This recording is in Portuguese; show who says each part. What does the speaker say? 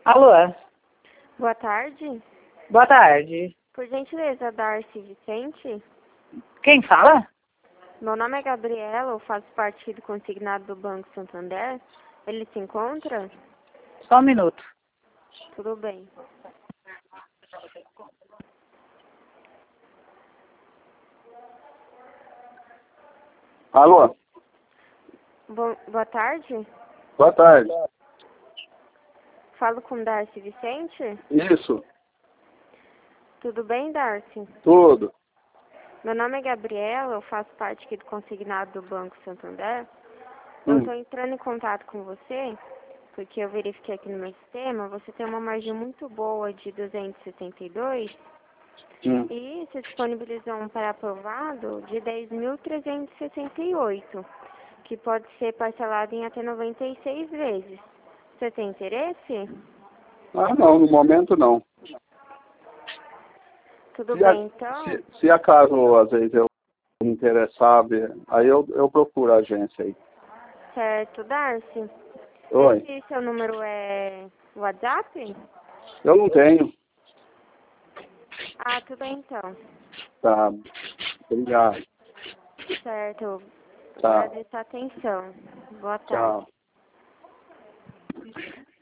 Speaker 1: Alô?
Speaker 2: Boa tarde.
Speaker 1: Boa tarde.
Speaker 2: Por gentileza, Darcy Vicente.
Speaker 1: Quem fala?
Speaker 2: Meu nome é Gabriela, eu faço parte do consignado do Banco Santander. Ele se encontra?
Speaker 1: Só um minuto.
Speaker 2: Tudo bem.
Speaker 3: Alô?
Speaker 2: Boa tarde.
Speaker 3: Boa tarde.
Speaker 2: Falo com Darcy Vicente?
Speaker 3: Isso,
Speaker 2: Tudo bem, Darcy?
Speaker 3: tudo.
Speaker 2: Meu nome é Gabriela, eu faço parte aqui do consignado do Banco Santander. Eu estou entrando em contato com você, porque eu verifiquei aqui no meu sistema, você tem uma margem muito boa de 272 e se disponibilizou um pré-aprovado de 10.368, que pode ser parcelado em até 96 vezes. Você tem interesse?
Speaker 3: Ah, não, no momento não.
Speaker 2: Tudo bem, então?
Speaker 3: Se acaso, às vezes, eu me interessar, aí eu procuro a agência aí.
Speaker 2: Certo, Darcy?
Speaker 3: Oi.
Speaker 2: Esse seu número é WhatsApp?
Speaker 3: Eu não tenho.
Speaker 2: Ah, tudo bem, então.
Speaker 3: Tá. Obrigado.
Speaker 2: Certo.
Speaker 3: Tá.
Speaker 2: Agradeço a atenção. Boa tarde.
Speaker 3: Tchau.